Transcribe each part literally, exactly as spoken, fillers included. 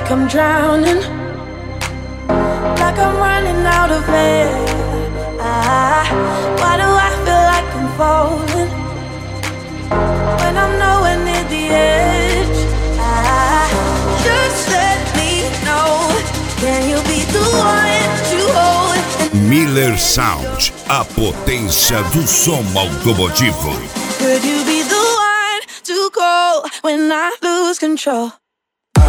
like I'm drowning, like I'm running out of air. Ah, why do I feel like I'm falling when I'm nowhere near the edge? Ah, just let me know, can you be the one to hold? Miller Sound, a potência do som automotivo. Could you be the one to call when I lose control? I,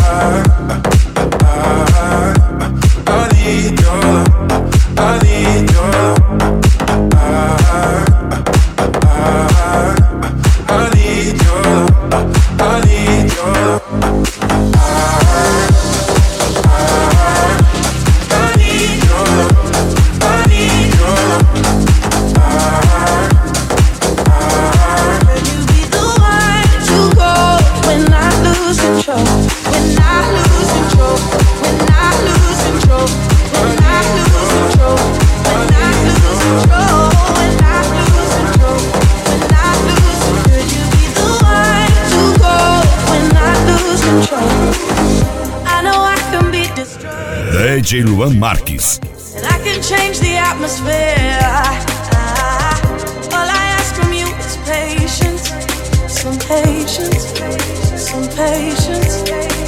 I, I need your love, I need your love. I, I, I need your love, I need your love. I, I, I need your love, I need your love. I, I, Could you be the one to call when I lose control? When I lose control, when I lose control, when I lose control, when I lose control, when I lose control, when I lose control. Could you be the one to call when I lose control? I know I can be destroyed, D J Luan Marques. and I can change the atmosphere. Ah, all I ask from you is patience, some patience, some patience.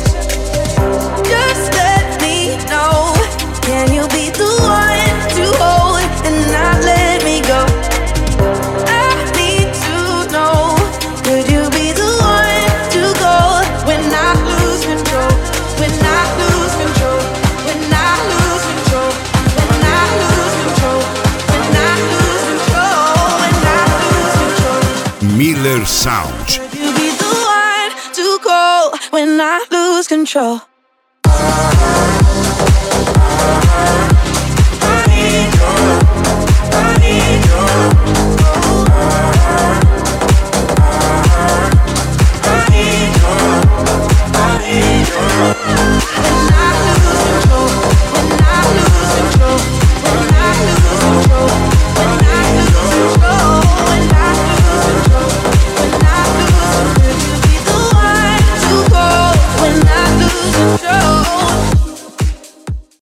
Just let me know, can you be the one to hold and not let me go? I need to know, could you be the one to go when I lose control? When I lose control, when I lose control, when I lose control, when I lose control, when I lose control. Miller Sound. Could you be the one to call when I lose control? I, I